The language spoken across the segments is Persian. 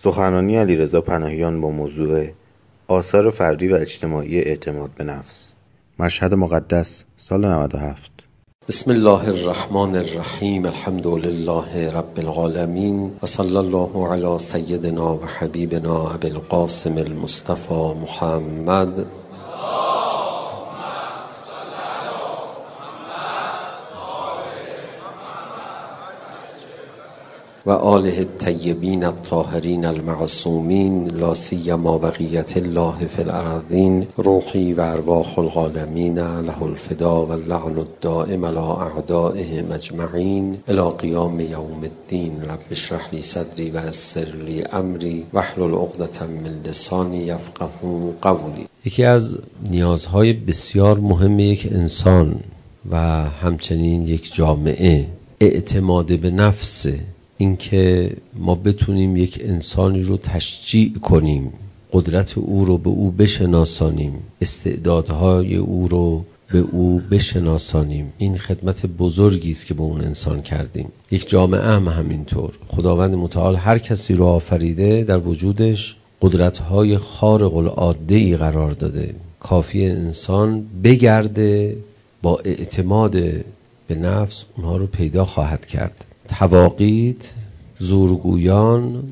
سخنرانی علیرضا پناهیان با موضوع آثار فردی و اجتماعی اعتماد به نفس. مشهد مقدس سال 97. بسم الله الرحمن الرحیم. الحمد لله رب العالمین و صلی الله علی سیدنا و حبیبنا ابی القاسم المصطفى محمد و آله الطیبین الطاهرین المعصومین لا سیما بقیة الله فی الارضین. روحی و ارواح العالمین له الفدا و اللعن الدائم علی اعدائهم اجمعین الی قیام یوم الدین. رب اشرح لی صدری و یسر لی امری واحلل عقدة من لسانی یفقهوا قولی. یکی از نیازهای بسیار مهم یک انسان و همچنین یک جامعه اعتماد به نفسه. اینکه ما بتونیم یک انسانی رو تشجیع کنیم، قدرت او رو به او بشناسانیم، استعدادهای او رو به او بشناسانیم. این خدمت بزرگی است که به اون انسان کردیم. یک جامعه هم همینطور. خداوند متعال هر کسی رو آفریده در وجودش قدرت‌های خارق العاده‌ای قرار داده. کافی انسان بگرده با اعتماد به نفس اونها رو پیدا خواهد کرد. تواقیت، زورگویان،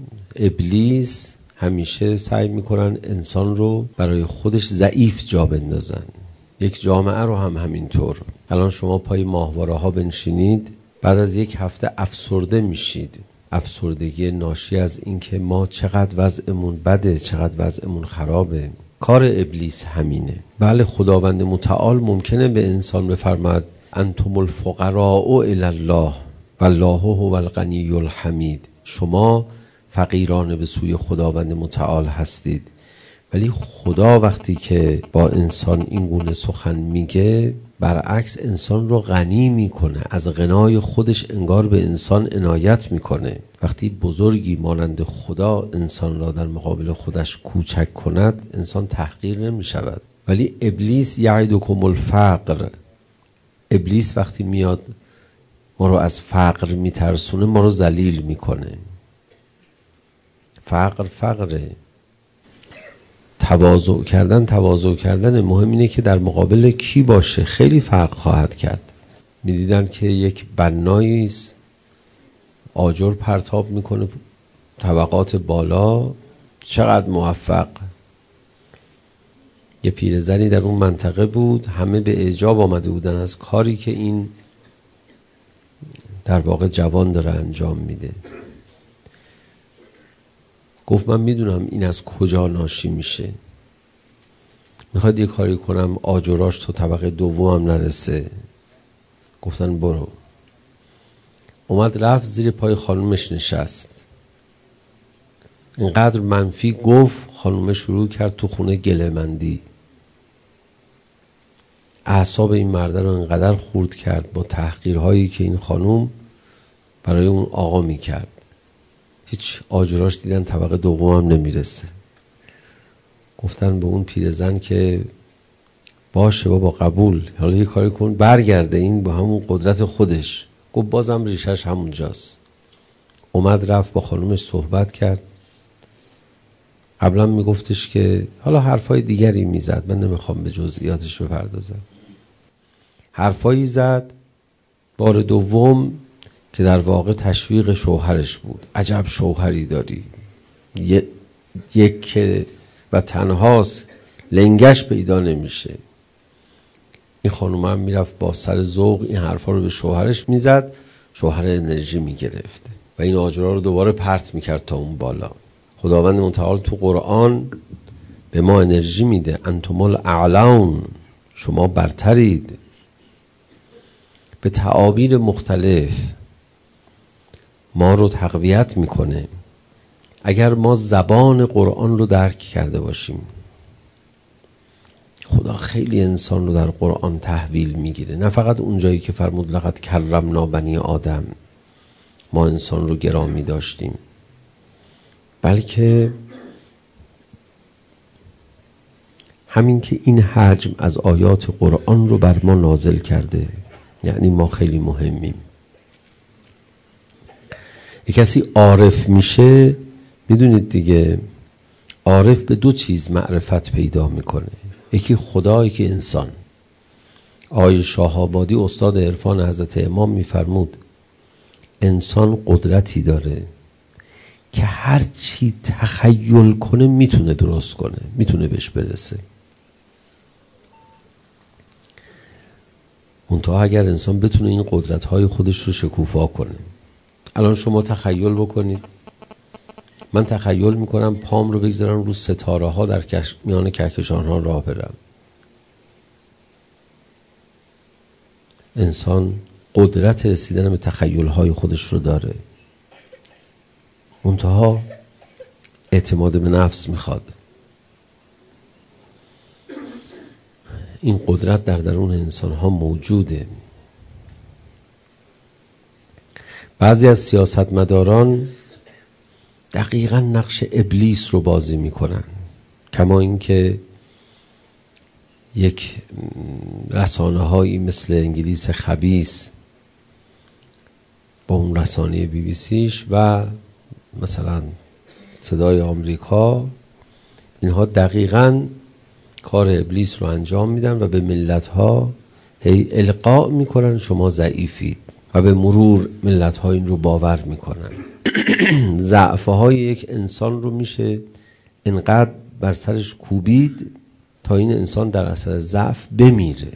ابلیس همیشه سعی میکنن انسان رو برای خودش ضعیف جا بندازن. یک جامعه رو هم همینطور. الان شما پای ماهواره ها بنشینید، بعد از یک هفته افسرده میشید. افسردگی ناشی از اینکه ما چقدر وضعمون بده، چقدر وضعمون خرابه. کار ابلیس همینه. بله، خداوند متعال ممکنه به انسان بفرماد انتم الفقراء الی الله والله هو الغنی الحمید. شما فقیران به سوی خداوند متعال هستید. ولی خدا وقتی که با انسان این گونه سخن میگه، برعکس انسان رو غنی میکنه. از غنای خودش انگار به انسان عنایت میکنه. وقتی بزرگی مانند خدا انسان را در مقابل خودش کوچک کند، انسان تحقیر نمیشود. ولی ابلیس یعدکم الفقر. ابلیس وقتی میاد ما رو از فقر میترسونه، ما رو ذلیل میکنه. فقره. تواضع کردن. مهم اینه که در مقابل کی باشه. خیلی فرق خواهد کرد. میدیدن که یک بنایی است، آجر پرتاب میکنه طبقات بالا، چقدر موفق. یه پیرزنی در اون منطقه بود، همه به اعجاب آمده بودن از کاری که این در واقع جوان داره انجام میده. گفت من میدونم این از کجا ناشی میشه. میخواد یه کاری کنم آجراش تا طبقه دومم نرسه. گفتن برو. اومد رفت زیر پای خانومش نشست. اینقدر منفی گفت، خانومش شروع کرد تو خونه گله‌مندی. اعصاب این مرده رو اینقدر خورد کرد با تحقیرهایی که این خانوم برای اون آقا میکرد. هیچ آجراش دیدن طبقه دوم هم نمیرسه. گفتن به اون پیرزن که باشه بابا قبول، حالا یه کاری کن برگرده این با همون قدرت خودش. گفت بازم ریشش همونجاست. اومد رفت با خانومش صحبت کرد. قبلا میگفتش که حالا حرفای دیگری میزد، من نمیخوام به جزئیاتش بپردازم. حرفایی زد بار دوم که در واقع تشویق شوهرش بود. عجب شوهری داری، یک و تنهاست، لنگش پیدا نمیشه. این خانوم هم میرفت با سر ذوق این حرفا رو به شوهرش میزد. شوهر انرژی میگرفت و این آجرها رو دوباره پرت میکرد تا اون بالا. خداوند متعال تو قرآن به ما انرژی میده. انتم الاعلون، شما برترید. به تعابیر مختلف ما رو تقویت میکنه. اگر ما زبان قرآن رو درک کرده باشیم. خدا خیلی انسان رو در قرآن تحویل میگیره. نه فقط اونجایی که فرمود لقد کرمنا بنی آدم، ما انسان رو گرامی داشتیم، بلکه همین که این حجم از آیات قرآن رو بر ما نازل کرده، یعنی ما خیلی مهمیم. یک کسی عارف میشه میدونید دیگه عارف به دو چیز معرفت پیدا میکنه، یکی خدا، یکی انسان. آقای شاه‌آبادی استاد عرفان حضرت امام میفرمود انسان قدرتی داره که هر چی تخیل کنه میتونه درست کنه، میتونه بهش برسه. منتها اگر انسان بتونه این قدرت‌های خودش رو شکوفا کنه. الان شما تخیل بکنید، من تخیل میکنم پام رو بگذارم رو ستاره ها در میان کهکشان ها راه برم. انسان قدرت رسیدن به تخیل های خودش رو داره، منتها اعتماد به نفس میخواد. این قدرت در درون انسان ها موجوده. بعضی از سیاستمداران دقیقاً نقش ابلیس رو بازی میکنن، کما اینکه یک رسانه هایی مثل انگلیس خبیث با اون رسانه BBC و مثلا صدای آمریکا، اینها دقیقاً کار ابلیس رو انجام میدن و به ملت ها هی القا میکنن شما ضعیفید و به مرور ملت ها این رو باور میکنن. ضعفه های یک انسان رو میشه انقدر بر سرش کوبید تا این انسان در اثر ضعف بمیره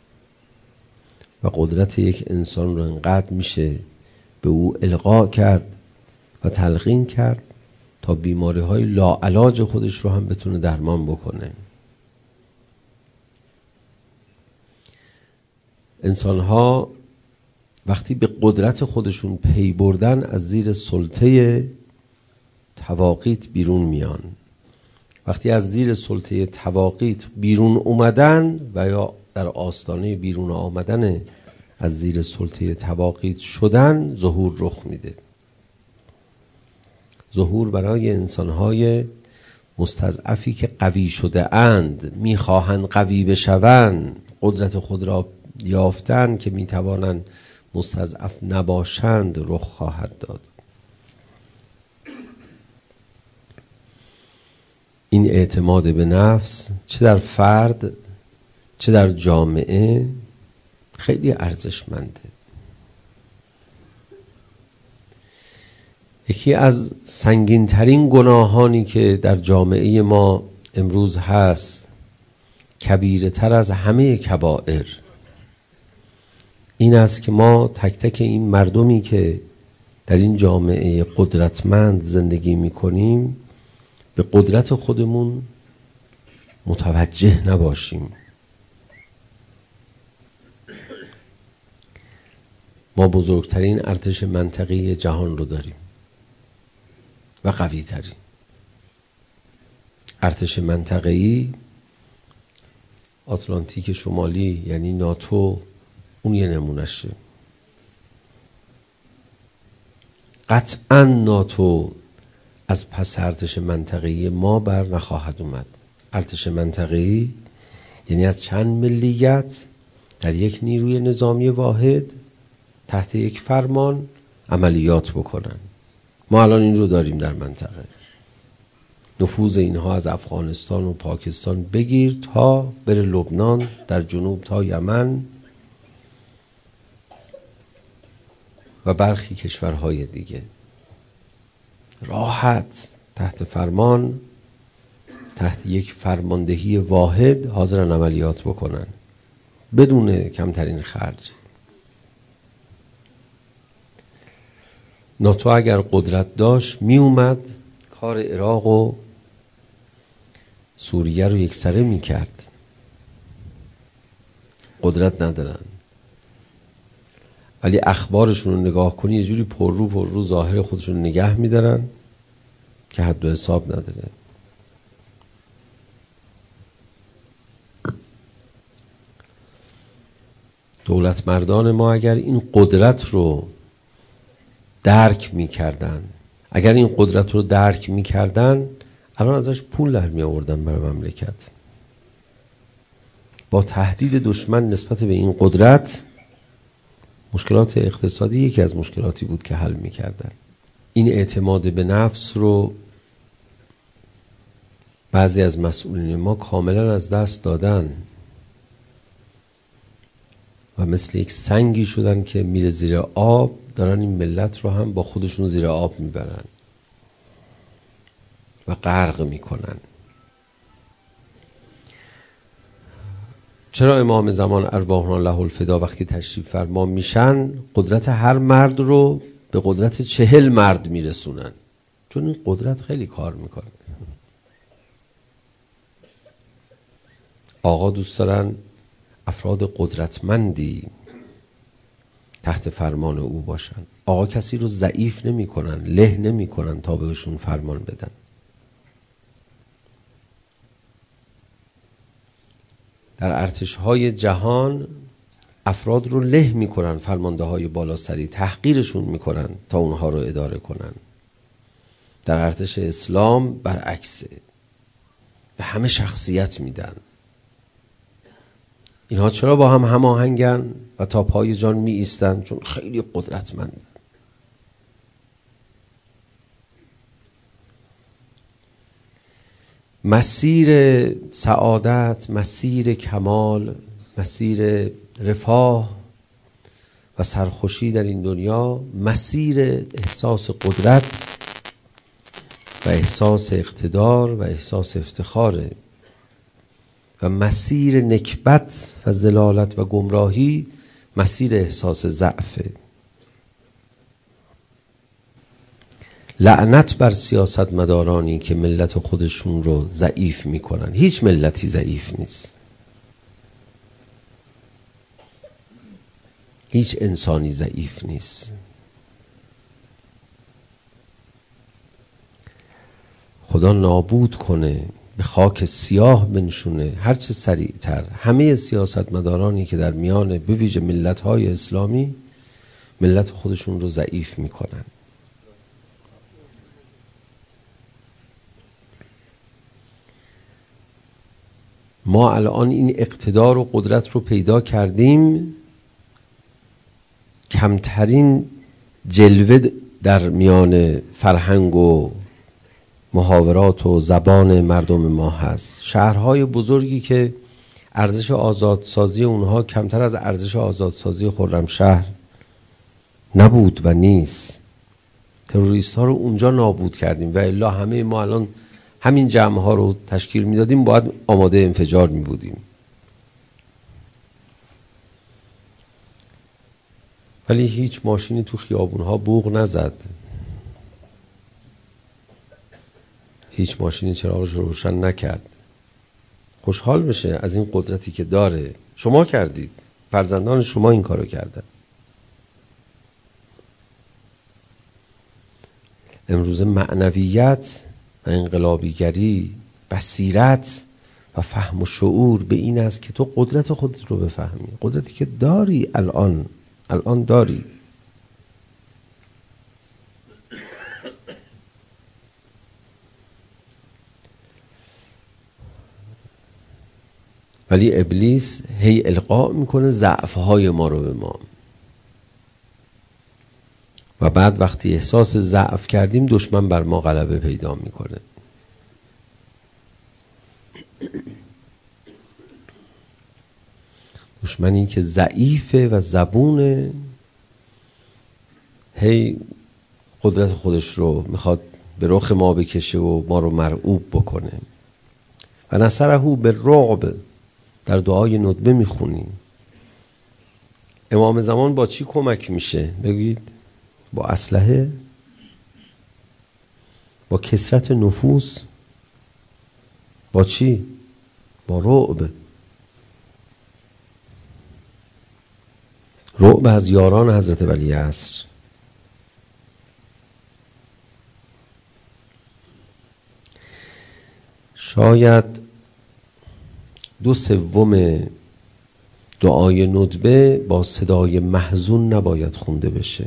و قدرت یک انسان رو انقدر میشه به او القا کرد و تلقین کرد تا بیماری های لاعلاج خودش رو هم بتونه درمان بکنه. انسان ها وقتی به قدرت خودشون پی بردن از زیر سلطه طواغیت بیرون میان. وقتی از زیر سلطه طواغیت بیرون اومدن و یا در آستانه بیرون آمدن از زیر سلطه طواغیت شدن، ظهور رخ میده. ظهور برای انسانهای مستضعفی که قوی شده اند، میخواهند قوی بشوند، قدرت خود را یافتن که میتوانند مستضعف نباشند رخ خواهد داد. این اعتماد به نفس چه در فرد چه در جامعه خیلی ارزشمنده. یکی از سنگین ترین گناهانی که در جامعه ما امروز هست، کبیره تر از همه کبائر، این است که ما تک تک این مردمی که در این جامعه قدرتمند زندگی میکنیم به قدرت خودمون متوجه نباشیم. ما بزرگترین ارتش منطقی جهان رو داریم و قوی ترین ارتش منطقه‌ای. آتلانتیک شمالی یعنی ناتو اون یه نمونشه. قطعاً ناتو از پس ارتش منطقه‌ای ما بر نخواهد اومد. ارتش منطقه‌ای یعنی از چند ملیت در یک نیروی نظامی واحد تحت یک فرمان عملیات بکنن. ما الان این رو داریم در منطقه. نفوذ اینها از افغانستان و پاکستان بگیر تا بره لبنان، در جنوب تا یمن و برخی کشورهای دیگه، راحت تحت فرمان، تحت یک فرماندهی واحد حاضرن عملیات بکنن بدون کمترین خرج. ناتو اگر قدرت داشت می اومد کار عراق و سوریه رو یکسره می کرد. قدرت ندارن، ولی اخبارشون رو نگاه کنی یه جوری پر رو ظاهر خودشون نگه می دارن که حد و حساب نداره. دولت مردان ما اگر این قدرت رو درک می کردن، اگر این قدرت رو درک می کردن، الان ازش پول در می آوردن برای مملکت. با تهدید دشمن نسبت به این قدرت، مشکلات اقتصادی یکی از مشکلاتی بود که حل می کردن. این اعتماد به نفس رو بعضی از مسئولین ما کاملا از دست دادن و مثل یک سنگی شدن که میره زیر آب، دارن این ملت رو هم با خودشون زیر آب میبرن و غرق میکنن. چرا امام زمان ارواحنا له الفدا وقتی تشریف فرما میشن قدرت هر مرد رو به قدرت 40 مرد میرسونن؟ چون این قدرت خیلی کار میکنه. آقا دوست دارن افراد قدرتمندی تحت فرمان او باشن. آقا کسی رو ضعیف نمی کنن، له نمی کنن تا بهشون فرمان بدن. در ارتش‌های جهان افراد رو له می کنن، فرمانده های بالا سری تحقیرشون می کنن تا اونها رو اداره کنن. در ارتش اسلام برعکسه، به همه شخصیت میدن. اینها چرا با هم هماهنگن و تا پای جان می ایستن؟ چون خیلی قدرتمندن. مسیر سعادت، مسیر کمال، مسیر رفاه و سرخوشی در این دنیا مسیر احساس قدرت و احساس اقتدار و احساس افتخاره و مسیر نکبت و ضلالت و گمراهی مسیر احساس ضعفه. لعنت بر سیاستمدارانی که ملت خودشون رو ضعیف میکنن. هیچ ملتی ضعیف نیست، هیچ انسانی ضعیف نیست. خدا نابود کنه، به خاک سیاه بنشونه هرچه سریعتر همه سیاستمدارانی که در میان به ویژه ملت‌های اسلامی ملت خودشون رو ضعیف میکنن. ما الان این اقتدار و قدرت رو پیدا کردیم، کمترین جلوه در میان فرهنگ و محاورات و زبان مردم ما هست. شهرهای بزرگی که ارزش آزادسازی اونها کمتر از ارزش آزادسازی خرمشهر نبود و نیست. تروریست ها رو اونجا نابود کردیم و الا همه ما الان همین جمع ها رو تشکیل میدادیم باید آماده انفجار می بودیم. ولی هیچ ماشینی تو خیابون ها بوق نزد، هیچ ماشینی چراغش رو روشن نکرد. خوشحال بشه از این قدرتی که داره. شما کردید، فرزندان شما این کارو کردن. امروز معنویت و انقلابیگری، بصیرت و فهم و شعور به این است که تو قدرت خودت رو بفهمی، قدرتی که داری الان داری. ولی ابلیس هی القا میکنه ضعف‌های ما رو به ما و بعد وقتی احساس ضعف کردیم دشمن بر ما غلبه پیدا میکنه. دشمنی که ضعیفه و زبونه، هی قدرت خودش رو میخواد به رخ ما بکشه و ما رو مرعوب بکنه. و نصره بالرعب در دعای ندبه میخونیم. امام زمان با چی کمک میشه؟ بگید. با اسلحه؟ با کثرت نفوس؟ با چی؟ با رعب. رعب از یاران حضرت ولی عصر. شاید 2/3 دعای ندبه با صدای محزون نباید خونده بشه،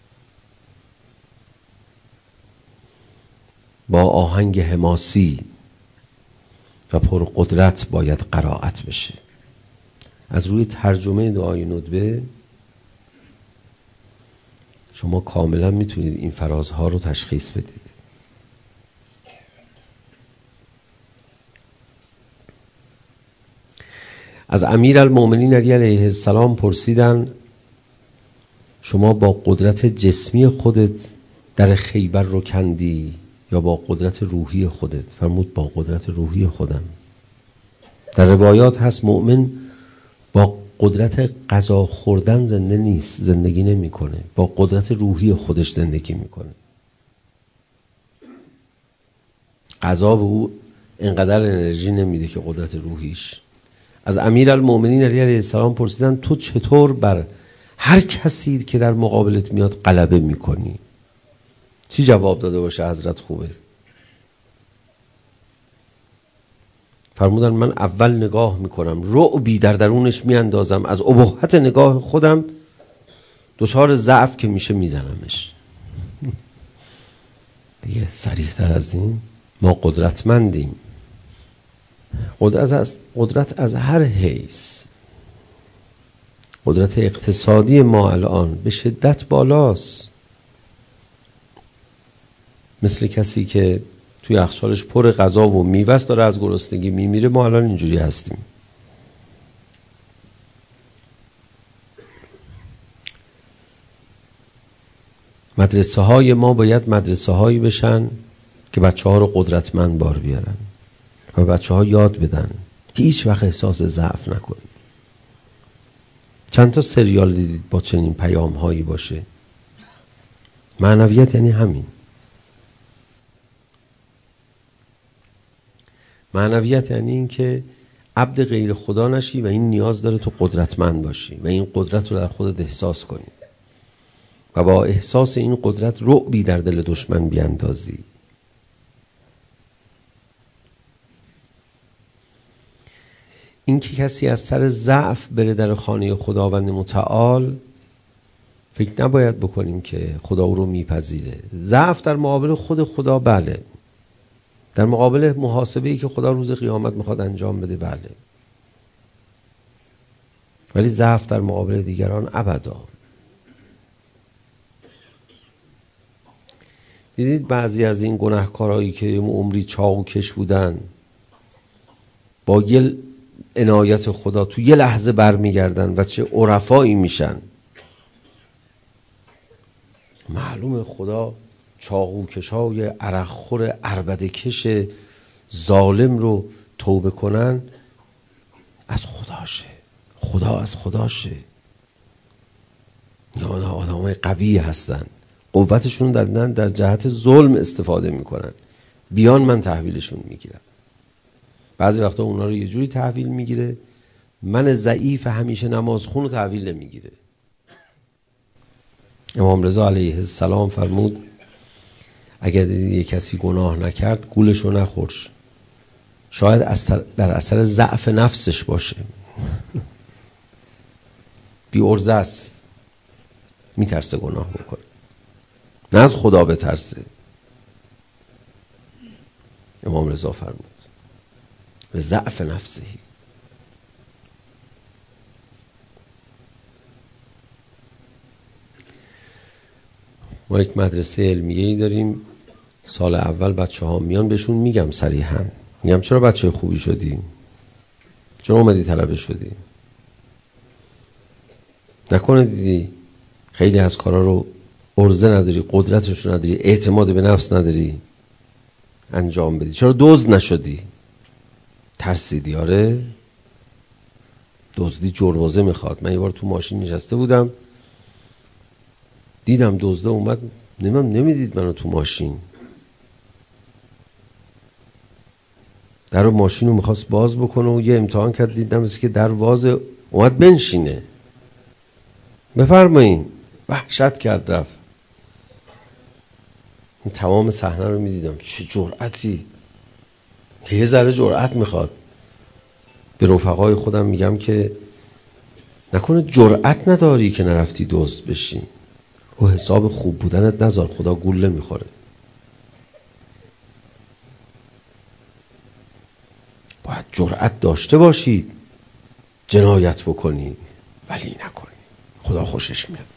با آهنگ حماسی و پرقدرت باید قرائت بشه. از روی ترجمه دعای ندبه شما کاملا میتونید این فرازها رو تشخیص بدید. از امیرالمؤمنین علی علیه السلام پرسیدن شما با قدرت جسمی خودت در خیبر رو کندی یا با قدرت روحی خودت؟ فرمود با قدرت روحی خودم. در روایات هست مؤمن با قدرت غذا خوردن زندگی نمیکنه، با قدرت روحی خودش زندگی میکنه. غذا به او اینقدر انرژی نمیده که قدرت روحیش. از امیرالمؤمنین علی علیه السلام پرسیدن تو چطور بر هر کسی که در مقابلت میاد غلبه میکنی؟ چی جواب داده باشه حضرت خوبه؟ فرمودن من اول نگاه میکنم، رعبی در درونش میاندازم، از ابهت نگاه خودم دچار ضعف که میشه میزنمش. دیگه صریح تر از این؟ ما قدرتمندیم. قدرت از هر حیث. قدرت اقتصادی ما الان به شدت بالاست. مثل کسی که توی یخچالش پر غذا و میوه است داره از گرسنگی میمیره. ما الان اینجوری هستیم. مدرسه های ما باید مدرسه هایی بشن که بچه ها رو قدرتمند بار بیارن و بچه ها یاد بدن که هیچ وقت احساس ضعف نکنید. چند تا سریال دیدید با چنین پیام هایی باشه؟ معنویت یعنی همین. معنویت یعنی این که عبد غیر خدا نشی و این نیاز داره تو قدرتمند باشی و این قدرت رو در خودت احساس کنی و با احساس این قدرت رعبی در دل دشمن بیاندازی. این که کسی از سر ضعف بره در خانه خداوند متعال، فکر نباید بکنیم که خدا او رو میپذیره. ضعف در مقابل خود خدا بله، در مقابل محاسبه‌ای که خدا روز قیامت میخواد انجام بده بله، ولی ضعف در مقابل دیگران ابدا. دیدید بعضی از این گناهکارایی که عمری چاقو کش بودن با یه عنایت خدا تو یه لحظه برمیگردن و چه عرفایی میشن. معلومه خدا چاقوکشای عرقخور عربده‌کش ظالم رو توبه کنن از خداشه. خدا از خداشه. یا آدمای قوی هستن، قوتشون در جهت ظلم استفاده میکنن. بیان من تحویلشون میگیرم. بعضی وقتا اونا رو یه جوری تحویل میگیره، من ضعیف همیشه نمازخون رو تحویل نمیگیره. امام رضا علیه السلام فرمود اگر دیدی یه کسی گناه نکرد گولش رو نخورش، شاید در اثر ضعف نفسش باشه، بی ارزه است، میترسه گناه بکنه، نه از خدا بترسه. امام رضا فرمود به ضعف نفسه. ما یک مدرسه علمیه‌ای داریم، سال اول بچه ها میان بهشون میگم صریحاً، میگم چرا بچه خوبی شدی؟ چرا اومدی طلبه شدی؟ نکنه دیدی خیلی از کارا رو ارزه نداری، قدرتش رو نداری، اعتماد به نفس نداری انجام بدی. چرا دزد نشدی؟ ترسیدی؟ آره، دزدی جربوزه میخواد. من یه بار تو ماشین نشسته بودم، دیدم دزده اومد، نمیدید منو تو ماشین، در ماشین رو میخواست باز بکنه و یه امتحان کرد، دیدم مثل که در وازه، اومد بنشینه. بفرمایین. وحشت کرد رفت. تمام صحنه رو میدیدم، چه جرأتی، یه ذره جرأت میخواد. به رفقای خودم میگم که نکنه جرأت نداری که نرفتی دزد بشی، و حساب خوب بودنت نذار، خدا گوله میخوره. باید جرأت داشته باشی جنایت بکنی، ولی نکنی، خدا خوشش میاد.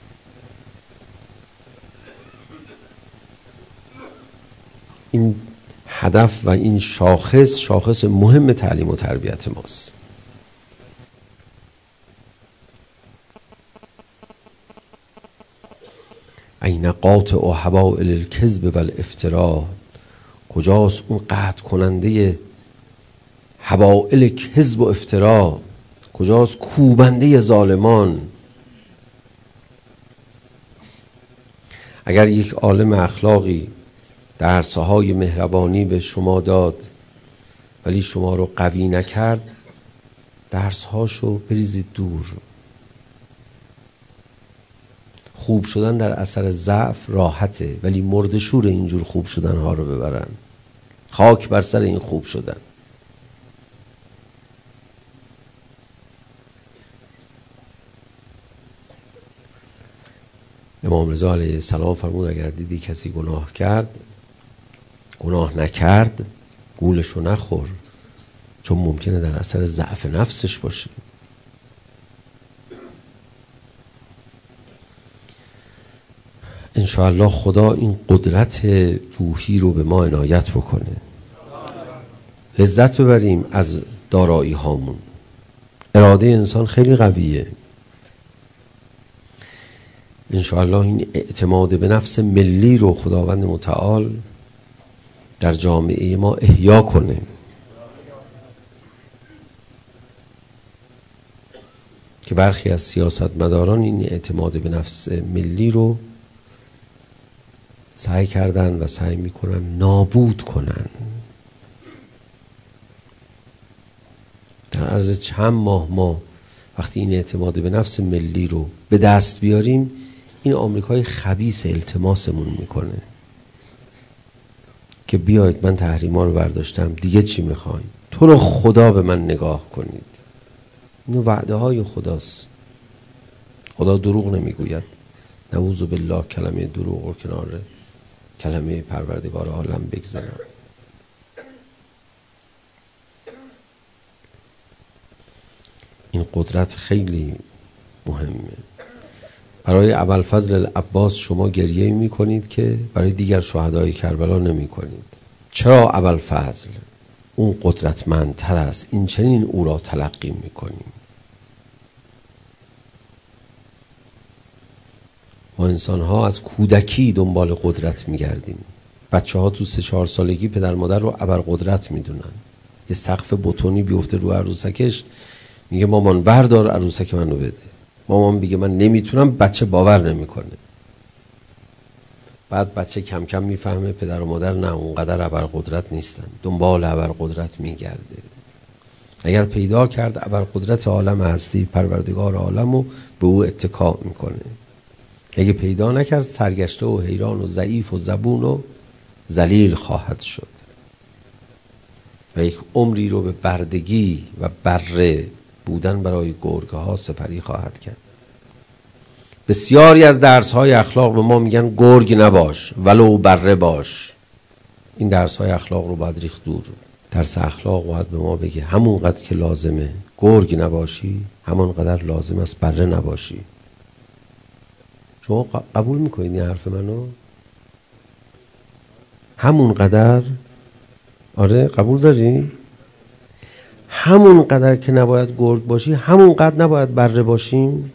این هدف و این شاخص مهم تعلیم و تربیت ماست. این قاطع و حبائل الکذب و الافترا، کجاست اون قطع کننده حبائل کذب و افترا، کجاست کوبنده ظالمان. اگر یک عالم اخلاقی درس‌های مهربانی به شما داد ولی شما رو قوی نکرد، درس‌هاشو بریزید دور. خوب شدن در اثر ضعف راحته، ولی مرده‌شور اینجور خوب شدن ها رو ببرن. خاک بر سر این خوب شدن. امام رضا علیه السلام فرمود اگر دیدی کسی گناه نکرد گولشو نخور، چون ممکنه در اثر ضعف نفسش باشه. انشاءالله خدا این قدرت روحی رو به ما عنایت بکنه، لذت ببریم از دارایی هامون. اراده انسان خیلی قویه. انشاءالله این اعتماد به نفس ملی رو خداوند متعال در جامعه ما احیا کنه. که برخی از سیاستمداران این اعتماد به نفس ملی رو سعی کردن و سعی میکنن نابود کنن. در عرض چند ماه ما وقتی این اعتماد به نفس ملی رو به دست بیاریم، این آمریکای خبیث التماسمون میکنه که بیاید من تحریما رو برداشتم، دیگه چی میخواین؟ تو رو خدا به من نگاه کنید. این وعده های خداست. خدا دروغ نمیگوید. نعوذ بالله کلمه دروغ رو کنار کلمه پروردگار عالم بگذارم. این قدرت خیلی مهمه. برای ابوالفضل العباس شما گریه می کنید که برای دیگر شهدای کربلا نمی کنید. چرا ابوالفضل اون قدرتمندتر است، این چنین او را تلقی می کنیم؟ ما انسان ها از کودکی دنبال قدرت می گردیم. بچه ها تو 3-4 سالگی پدر مادر رو ابرقدرت می دونن. یه سقف بتونی بیفته رو عروسکش، میگه مامان بردار عروسک منو بده. مامان میگه من نمیتونم، بچه باور نمیکنه. بعد بچه کم کم میفهمه پدر و مادر نه اونقدر ابرقدرت نیستن، دنبال ابرقدرت میگرده. اگر پیدا کرد ابرقدرت عالم هستی، پروردگار عالم رو به او اتکا میکنه. اگه پیدا نکرد سرگشته و حیران و ضعیف و زبون و ذلیل خواهد شد و یک عمری رو به بردگی و بره بودن برای گرگه ها سپری خواهد کرد. بسیاری از درس های اخلاق به ما میگن گرگ نباش ولو بره باش. این درس های اخلاق رو باید ریخت دور. درس اخلاق باید به ما بگه همونقدر که لازمه گرگ نباشی همونقدر لازم است بره نباشی. شما قبول میکنید این حرف منو؟ همونقدر؟ آره قبول داری؟ همونقدر که نباید گرگ باشی همونقدر نباید بره باشیم.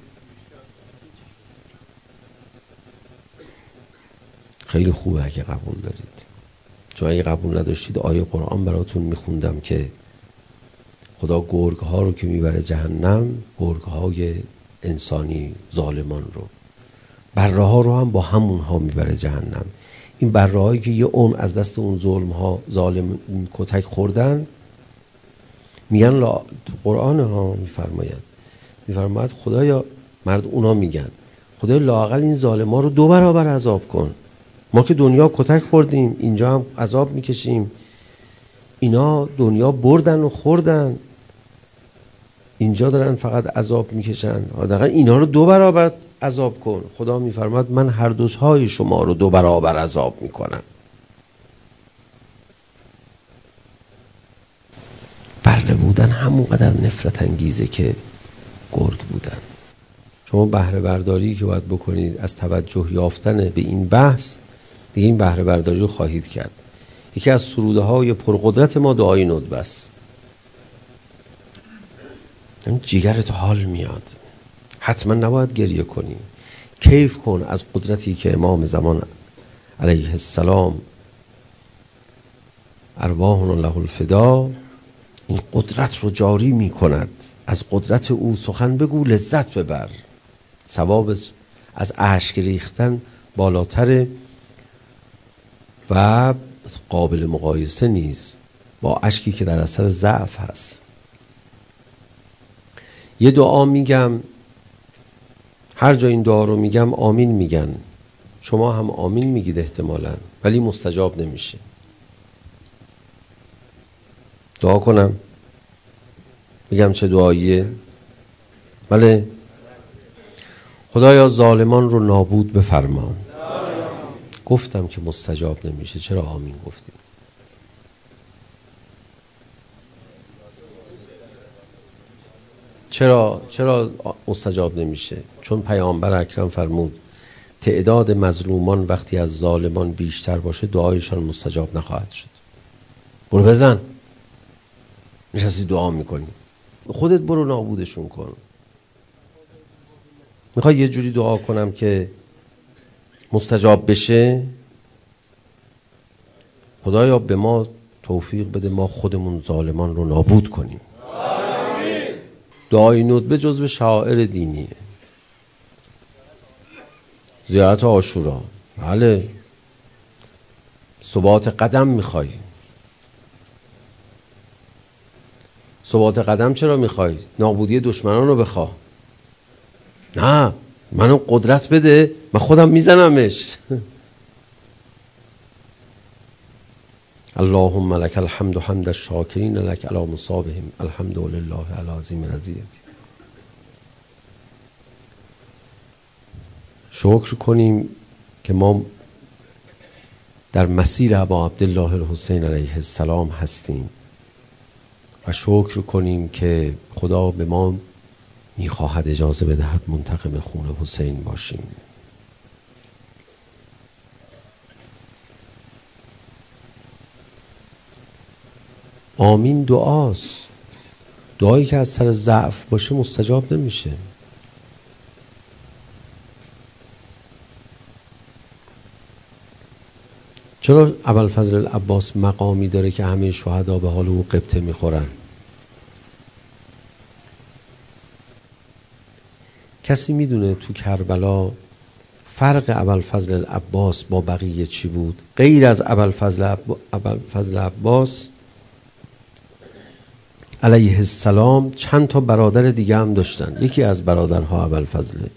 خیلی خوبه اگه قبول دارید، چون اگه قبول نداشتید آیه قرآن براتون میخوندم که خدا گرگ ها رو که میبره جهنم، گرگ های انسانی ظالمان رو، بره ها رو هم با همون ها میبره جهنم. این بره هایی که یه عمر از دست اون ظلم ها ظالم کتک خوردن، میگن قرآن ها میفرماید خدایا، مرد اونا میگن خدایا لااقل این ظالم ها رو 2 برابر عذاب کن. ما که دنیا کتک خوردیم، اینجا هم عذاب میکشیم. اینا دنیا بردن و خوردن، اینجا دارن فقط عذاب میکشن. حداقل اینا رو 2 برابر عذاب کن. خدا میفرماید من هر دوهای شما رو 2 برابر عذاب میکنم. بره بودن همونقدر نفرت انگیزه که گرگ بودن. شما بهره برداری که باید بکنید از توجه یافتن به این بحث، دیگه این بهره برداری رو خواهید کرد. یکی از سروده های پرقدرت ما دعای ندبه است. جیگرت حال میاد، حتما نباید گریه کنی. کیف کن از قدرتی که امام زمان علیه السلام ارواحنا له الفدا این قدرت رو جاری می کند. از قدرت او سخن بگو، لذت ببر. ثواب از اشک ریختن بالاتره و قابل مقایسه نیست با اشکی که در اثر ضعف هست. یه دعا میگم، هر جا این دعا رو میگم آمین میگن، شما هم آمین میگید احتمالاً، ولی مستجاب نمیشه. دعا کنم؟ میگم چه دعاییه؟ بله. خدایا ظالمان رو نابود بفرما. گفتم که مستجاب نمیشه، چرا آمین گفتیم؟ چرا مستجاب نمیشه؟ چون پیامبر اکرم فرمود تعداد مظلومان وقتی از ظالمان بیشتر باشه دعایشان مستجاب نخواهد شد. برو بزن، نشستی دعا میکنی، خودت برو نابودشون کن. میخوای یه جوری دعا کنم که مستجاب بشه؟ خدایا به ما توفیق بده ما خودمون ظالمان رو نابود کنیم. دعای ندبه جزو شعائر دینیه. زیارت عاشورا، بله. ثبات قدم میخوای؟ ثبات قدم چرا میخوای؟ نابودی دشمنان رو بخواه. نه، منو قدرت بده، من خودم میزنمش. اللهم لك الحمد حمد الشاکرین لك علی مصابهم الحمد لله علی عظیم رضیتی. شکر کنیم که ما در مسیر ابا عبدالله الحسین علیه السلام هستیم و شکر کنیم که خدا به ما میخواهد اجازه بدهد منتقم خون حسین باشیم. آمین دعاست. دعایی که از سر ضعف باشه مستجاب نمیشه. چرا ابوالفضل العباس مقامی داره که همه شهدا به حال او قبطه میخورن؟ کسی میدونه تو کربلا فرق ابوالفضل العباس با بقیه چی بود؟ غیر از ابوالفضل العباس علیه السلام چند تا برادر دیگه هم داشتن. یکی از برادرها ابوالفضل.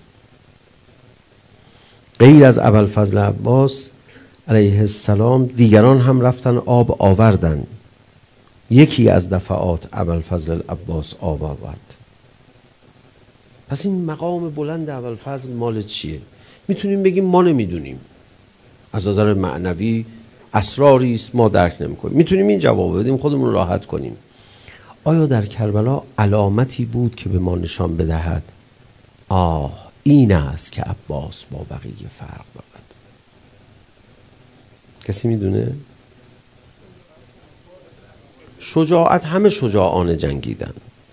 غیر از ابوالفضل العباس علیه السلام دیگران هم رفتن آب آوردن. یکی از دفعات ابوالفضل العباس آب آورد. پس این مقام بلند ابوالفضل مال چیه؟ میتونیم بگیم ما نمیدونیم، از نظر معنوی اسراری است ما درک نمیکنیم. میتونیم این جواب بدیم خودمون راحت کنیم. آیا در کربلا علامتی بود که به ما نشان بدهد این است که عباس با بقیه فرق دارد؟ کسی میدونه؟ شجاعت، همه شجاعان جنگیدن.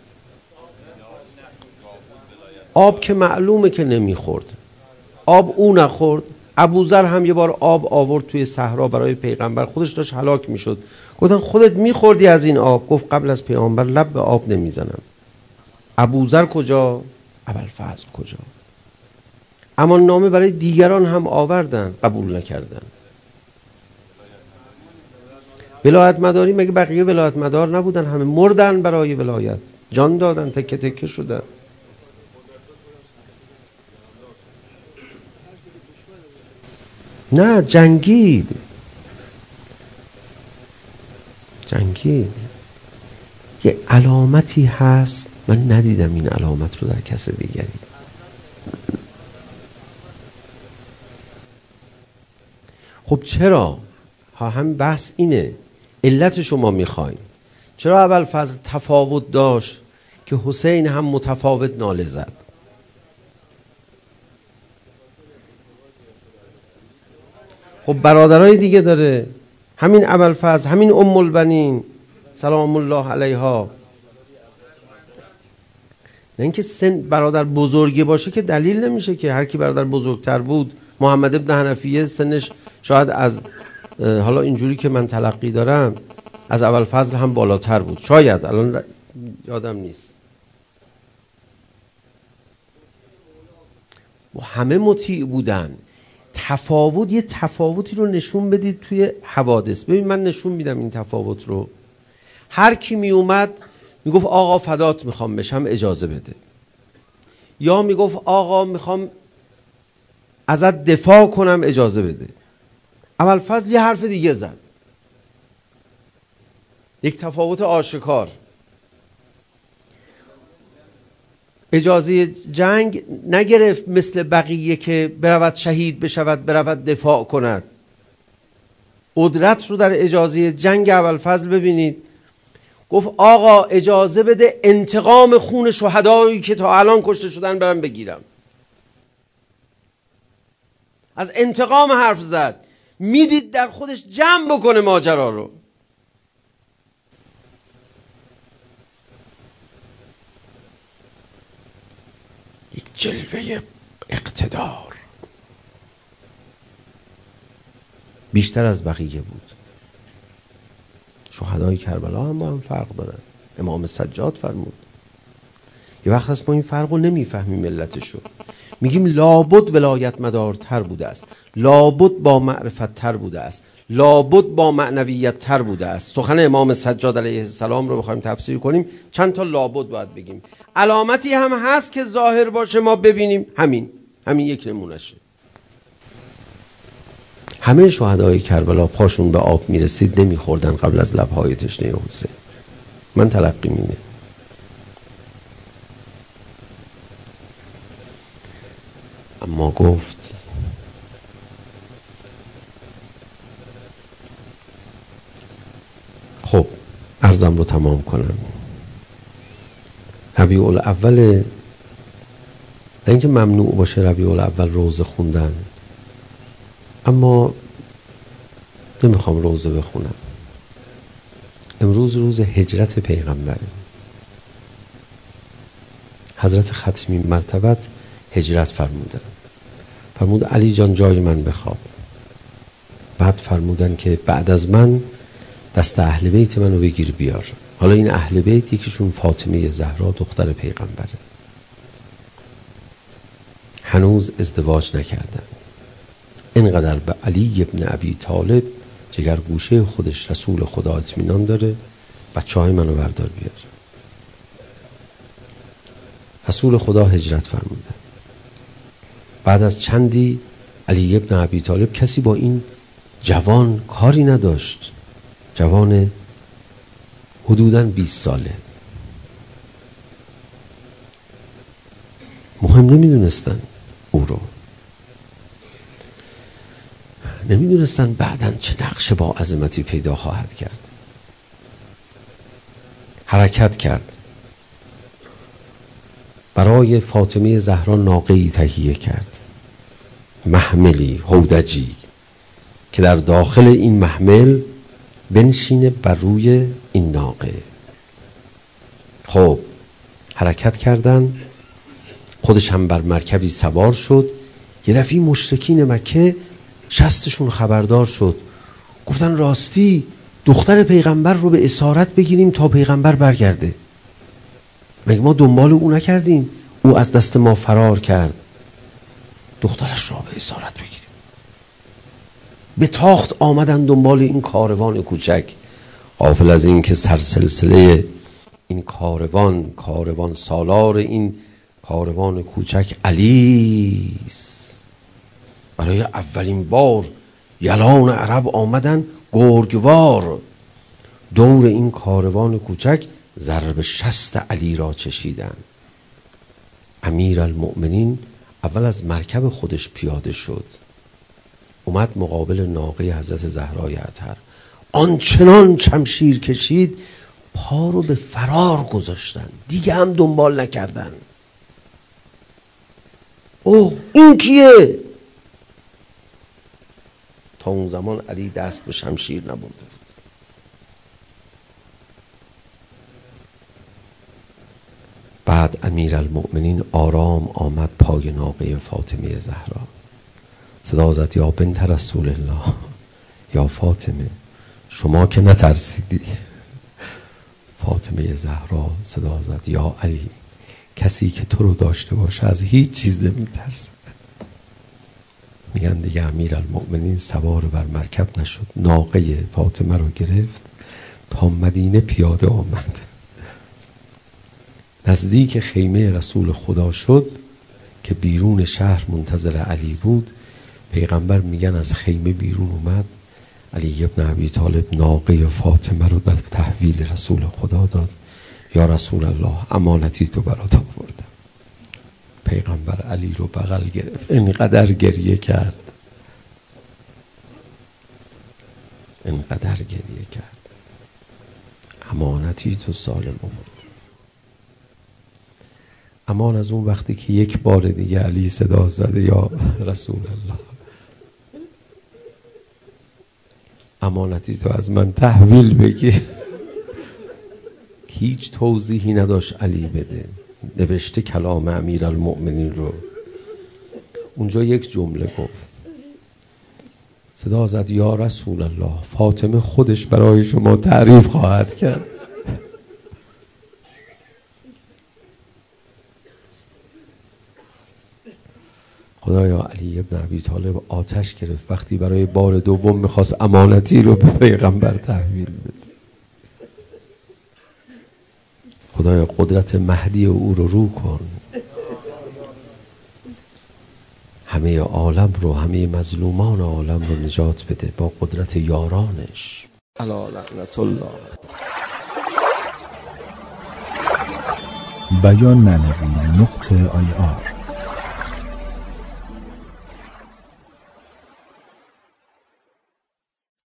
آب که معلومه که نمیخورد، آب او نخورد. ابوذر هم یه بار آب آورد توی صحرا برای پیغمبر، خودش داشت هلاک میشد. گفتن خودت میخوردی از این آب؟ گفت قبل از پیغمبر لب به آب نمیزنم. ابوذر کجا؟ ابوالفضل کجا؟ اما نامه برای دیگران هم آوردن، قبول نکردن. ولایت مداری مگه بقیه ولایت مدار نبودن؟ همه مردن برای ولایت، جان دادن، تکه تکه شدن. نه، جنگید. یه علامتی هست من ندیدم این علامت رو در کس دیگری. خب چرا؟ هم بحث اینه، علت شما میخواین. چرا ابوالفضل تفاوت داشت که حسین هم متفاوت ناله زد؟ خب برادرای دیگه داره، همین ابوالفضل، همین ام البنین سلام الله علیها. نه اینکه سن برادر بزرگی باشه که دلیل نمیشه که هر کی برادر بزرگتر بود. محمد ابن حنفیه سنش شاید از حالا اینجوری که من تلقی دارم از ابوالفضل هم بالاتر بود، شاید، الان یادم نیست. و همه مطیع بودن. تفاوت، یه تفاوتی رو نشون بدید توی حوادث. ببین من نشون میدم این تفاوت رو. هر کی می اومد میگفت آقا فدات میخوام بشم اجازه بده، یا میگفت آقا میخوام ازت دفاع کنم اجازه بده. ابوالفضل یه حرف دیگه زد، یک تفاوت آشکار. اجازه جنگ نگرفت مثل بقیه که برود شهید بشود، برود دفاع کند. قدرت رو در اجازه جنگ ابوالفضل ببینید. گفت آقا اجازه بده انتقام خون شهدایی که تا الان کشته شدن برم بگیرم. از انتقام حرف زد. میدید در خودش جمع بکنه ماجرا رو. یک جلوه اقتدار بیشتر از بقیه بود. شهدای کربلا هم با هم فرق دارن. امام سجاد فرمود یه وقت هست ما این فرق رو نمیفهمیم علتشو. میگیم لابد ولایت مدارتر بوده است، لابد با معرفت تر بوده است، لابد با معنویت تر بوده است. سخن امام سجاد علیه السلام رو بخوایم تفسیر کنیم چند تا لابد باید بگیم. علامتی هم هست که ظاهر باشه ما ببینیم، همین یک نمونشه. همه شهدای کربلا پاشون به آب میرسید نمیخوردن قبل از لبهای تشنه حسین. من تلقی مینه. اما گفت خب عرضم رو تمام کنم. ربیع الاول، نه اینکه ممنوع باشه ربیع الاول روزه خوندن، اما نمیخوام روزه بخونم. امروز روز هجرت پیغمبره. حضرت ختمی مرتبت هجرت فرمودن. فرمود علی جان جای من بخواب. بعد فرمودن که بعد از من دست اهل بیت منو بگیر بیار. حالا این اهل بیت یکیشون فاطمه زهرا دختر پیغمبره. هنوز ازدواج نکردن. اینقدر به علی ابن ابی طالب جگر گوشه خودش رسول خدا اطمینان داره. بچه‌های منو بردار بیار. رسول خدا هجرت فرمودن. بعد از چندی علی ابن ابی طالب، کسی با این جوان کاری نداشت. جوان حدوداً 20 ساله. مهم نمیدونستن او رو. نمیدونستن بعداً چه نقش با عظمتی پیدا خواهد کرد. حرکت کرد. برای فاطمه زهرا ناقه‌ای تهیه کرد. محملی، هودجی، که در داخل این محمل بنشینه بر روی این ناقه. خب حرکت کردن. خودش هم بر مرکبی سوار شد. یه دفعه مشرکین مکه شستشون خبردار شد. گفتن راستی دختر پیغمبر رو به اسارت بگیریم تا پیغمبر برگرده. مگه ما دنبال او نکردیم؟ او از دست ما فرار کرد. دخترش را به اسارت بگیریم. به تاخت آمدن دنبال این کاروان کوچک، غافل از این که سرسلسله این کاروان سالار این کاروان کوچک علی است. برای اولین بار یلان عرب آمدن گرگوار دور این کاروان کوچک ضرب شست علی را چشیدن. امیر المؤمنین اول از مرکب خودش پیاده شد، اومد مقابل ناقه حضرت زهرای اطهر. آنچنان شمشیر کشید پا رو به فرار گذاشتن، دیگه هم دنبال نکردن. اوه این کیه؟ تا اون زمان علی دست به شمشیر نبرده بود. بعد بعد امیرالمؤمنین آرام آمد پای ناقه فاطمه زهرا، صدا زد یا بنت رسول الله، یا فاطمه شما که نترسیدی. فاطمه زهرا صدا زد یا علی، کسی که تو رو داشته باشه از هیچ چیز نمیترسه. میگن دیگه امیرالمؤمنین سوار بر مرکب نشد، ناقه فاطمه رو گرفت تا مدینه پیاده آمد. نزدیک خیمه رسول خدا شد که بیرون شهر منتظر علی بود. پیغمبر میگن از خیمه بیرون اومد، علی ابن ابی طالب ناقه فاطمه رو در تحویل رسول خدا داد. یا رسول الله امانتی تو برات آوردم. پیغمبر علی رو بغل گرفت، اینقدر گریه کرد، اینقدر گریه کرد. امانتی تو سالم آورد. امان از اون وقتی که یک بار دیگه علی صدا زده یا رسول الله امانتی تو از من تحویل بگیر. هیچ توضیحی نداشت علی بده، نوشته کلام امیرالمؤمنین رو. اونجا یک جمله گفت، صدا زد یا رسول الله فاطمه خودش برای شما تعریف خواهد کرد. خدایا علی ابن ابی طالب آتش گرفت وقتی برای بار دوم میخواست امانتی رو به پیغمبر تحویل بده. خدایا قدرت مهدی او رو کن، همه عالم رو، همه مظلومان عالم رو نجات بده با قدرت یارانش. الا لعنت الله. بیان ننوی .ir